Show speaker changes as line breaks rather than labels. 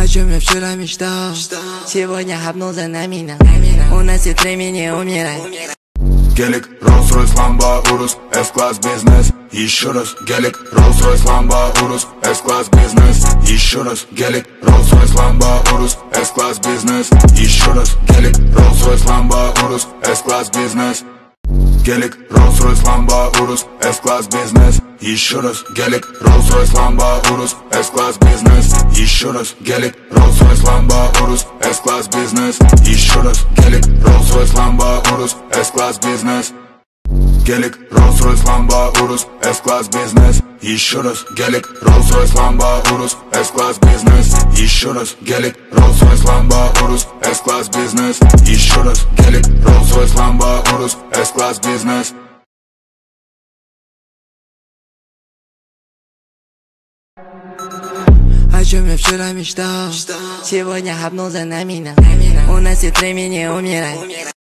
О чем я вчера мечтал, сегодня хапнул за номинал. У нас нет времени умирать.
Гелик, Rolls-Royce, Lambo, Urus, S-класс бизнес. Еще раз, гелик, Rolls-Royce, Lambo, Urus, S-класс бизнес. Еще раз, гелик, Rolls-Royce, Lambo, Urus, S-класс бизнес. Еще раз, гелик, Rolls-Royce, Lambo, Urus, S-класс бизнес. Гелик, Rolls-Royce, Lambo, Urus, S-класс бизнес. Еще раз, гелик, Rolls-Royce, Lambo, Urus, S-класс бизнес. Еще раз, гелик, Rolls-Royce, Lambo, Urus, S-класс бизнес. Еще раз, гелик, Rolls-Royce, Lambo, Urus, S-класс бизнес. Гелик, Rolls-Royce, Lambo, Urus, S-класс бизнес. Еще раз, гелик, Rolls-Royce, Lambo, Urus, S-класс бизнес. Еще раз, гелик, Rolls-Royce, Lambo, Urus, S-класс бизнес. Еще раз, гелик, Rolls-Royce, Lambo, Urus, S-класс бизнес.
О чем я вчера мечтал, сегодня хапнул за номинал. У нас нет времени умирать.